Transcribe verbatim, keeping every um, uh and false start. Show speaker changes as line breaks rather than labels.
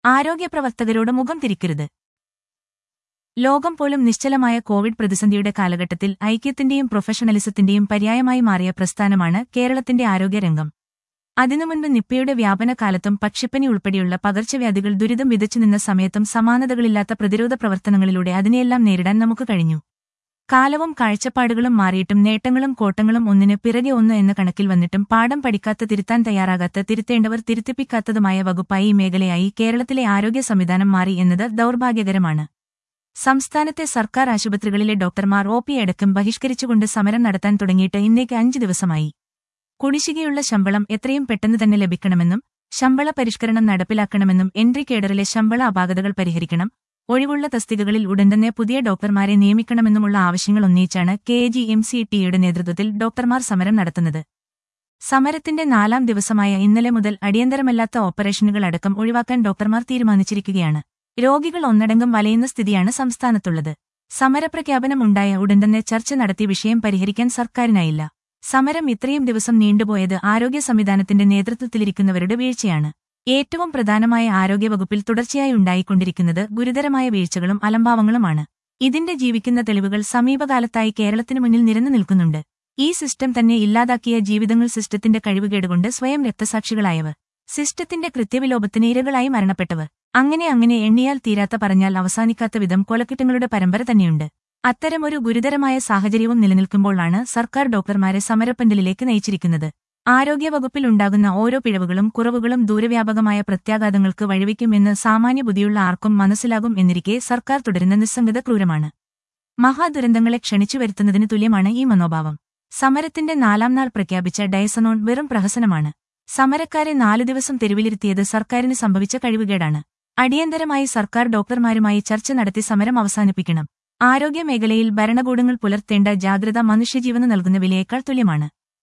ആരോഗ്യപ്രവർത്തകരോട് മുഖം തിരിക്കരുത്. ലോകം പോലും നിശ്ചലമായ കോവിഡ് പ്രതിസന്ധിയുടെ കാലഘട്ടത്തിൽ ഐക്യത്തിന്റെയും പ്രൊഫഷണലിസത്തിന്റെയും പര്യായമായി മാറിയ പ്രസ്ഥാനമാണ് കേരളത്തിന്റെ ആരോഗ്യരംഗം. അതിനു മുൻപ് നിപ്പയുടെ വ്യാപന കാലത്തും പക്ഷിപ്പനി ഉൾപ്പെടെയുള്ള പകർച്ചവ്യാധികൾ ദുരിതം വിതച്ചുനിന്ന സമയത്തും സമാനതകളില്ലാത്ത പ്രതിരോധ പ്രവർത്തനങ്ങളിലൂടെ അതിനെയെല്ലാം നേരിടാൻ നമുക്ക് കഴിഞ്ഞു. കാലവും കാഴ്ചപ്പാടുകളും മാറിയിട്ടും നേട്ടങ്ങളും കോട്ടങ്ങളും ഒന്നിന് പിറകെ ഒന്ന് എന്ന കണക്കിൽ വന്നിട്ടും പാഠം പഠിക്കാത്ത, തിരുത്താൻ തയ്യാറാകാത്ത, തിരുത്തേണ്ടവർ തിരുത്തിപ്പിക്കാത്തതുമായ വകുപ്പായി ഈ മേഖലയായി കേരളത്തിലെ ആരോഗ്യ സംവിധാനം മാറി എന്നത് ദൗർഭാഗ്യകരമാണ്. സംസ്ഥാനത്തെ സർക്കാർ ആശുപത്രികളിലെ ഡോക്ടർമാർ ഒ പി അടക്കം ബഹിഷ്കരിച്ചുകൊണ്ട് സമരം നടത്താൻ തുടങ്ങിയിട്ട് ഇന്നേക്ക് അഞ്ച് ദിവസമായി. കുടിശ്ശികയുള്ള ശമ്പളം എത്രയും പെട്ടെന്ന് തന്നെ ലഭിക്കണമെന്നും ശമ്പള പരിഷ്കരണം നടപ്പിലാക്കണമെന്നും എൻട്രി കേഡറിലെ ശമ്പള അപാകതകൾ പരിഹരിക്കണം, ഒഴിവുള്ള തസ്തികകളിൽ ഉടൻ തന്നെ പുതിയ ഡോക്ടർമാരെ നിയമിക്കണമെന്നുമുള്ള ആവശ്യങ്ങൾ ഉന്നയിച്ചാണ് കെ ജി എം സി ടിയുടെ നേതൃത്വത്തിൽ ഡോക്ടർമാർ സമരം നടത്തുന്നത്. സമരത്തിന്റെ നാലാം ദിവസമായ ഇന്നലെ മുതൽ അടിയന്തരമല്ലാത്ത ഓപ്പറേഷനുകൾ അടക്കം ഒഴിവാക്കാൻ ഡോക്ടർമാർ തീരുമാനിച്ചിരിക്കുകയാണ്. രോഗികൾ ഒന്നടങ്കം വലയുന്ന സ്ഥിതിയാണ് സംസ്ഥാനത്തുള്ളത്. സമരപ്രഖ്യാപനം ഉണ്ടായ ഉടൻ തന്നെ ചർച്ച നടത്തി വിഷയം പരിഹരിക്കാൻ സർക്കാരിനായില്ല. സമരം ഇത്രയും ദിവസം നീണ്ടുപോയത് ആരോഗ്യ സംവിധാനത്തിന്റെ നേതൃത്വത്തിലിരിക്കുന്നവരുടെ വീഴ്ചയാണ്. ഏറ്റവും പ്രധാനമായ ആരോഗ്യവകുപ്പിൽ തുടർച്ചയായി ഉണ്ടായിക്കൊണ്ടിരിക്കുന്നത് ഗുരുതരമായ വീഴ്ചകളും അലംഭാവങ്ങളുമാണ്. ഇതിന്റെ ജീവിക്കുന്ന തെളിവുകൾ സമീപകാലത്തായി കേരളത്തിനു മുന്നിൽ നിരന്നു നിൽക്കുന്നുണ്ട്. ഈ സിസ്റ്റം തന്നെ ഇല്ലാതാക്കിയ ജീവിതങ്ങൾ, സിസ്റ്റത്തിന്റെ കഴിവുകേടുകൊണ്ട് സ്വയം രക്തസാക്ഷികളായവർ, സിസ്റ്റത്തിന്റെ കൃത്യവിലോപത്തിന് ഇരകളായി മരണപ്പെട്ടവർ, അങ്ങനെ അങ്ങനെ എണ്ണിയാൽ തീരാത്ത, പറഞ്ഞാൽ അവസാനിക്കാത്ത വിധം കൊലക്കുറ്റങ്ങളുടെ പരമ്പര തന്നെയുണ്ട്. അത്തരമൊരു ഗുരുതരമായ സാഹചര്യവും നിലനിൽക്കുമ്പോഴാണ് സർക്കാർ ഡോക്ടർമാരെ സമരപ്പന്തലിലേക്ക് നയിച്ചിരിക്കുന്നത്. ആരോഗ്യവകുപ്പിൽ ഉണ്ടാകുന്ന ഓരോ പിഴവുകളും കുറവുകളും ദൂരവ്യാപകമായ പ്രത്യാഘാതങ്ങൾക്ക് വഴിവെക്കുമെന്ന് സാമാന്യ ബുദ്ധിയുള്ള ആർക്കും മനസ്സിലാകും എന്നിരിക്കെ സർക്കാർ തുടരുന്ന നിസ്സംഗത ക്രൂരമാണ്. മഹാദുരന്തങ്ങളെ ക്ഷണിച്ചു വരുത്തുന്നതിന് തുല്യമാണ് ഈ മനോഭാവം. സമരത്തിന്റെ നാലാം നാൾ പ്രഖ്യാപിച്ച ഡയസനോൺ വെറും പ്രഹസനമാണ്. സമരക്കാരെ നാലു ദിവസം തെരുവിലിരുത്തിയത് സർക്കാരിന് സംഭവിച്ച കഴിവുകേടാണ്. അടിയന്തരമായി സർക്കാർ ഡോക്ടർമാരുമായി ചർച്ച നടത്തി സമരം അവസാനിപ്പിക്കണം. ആരോഗ്യമേഖലയിൽ ഭരണകൂടങ്ങൾ പുലർത്തേണ്ട ജാഗ്രത മനുഷ്യജീവന് നൽകുന്ന വിലയേക്കാൾ തുല്യമാണ്.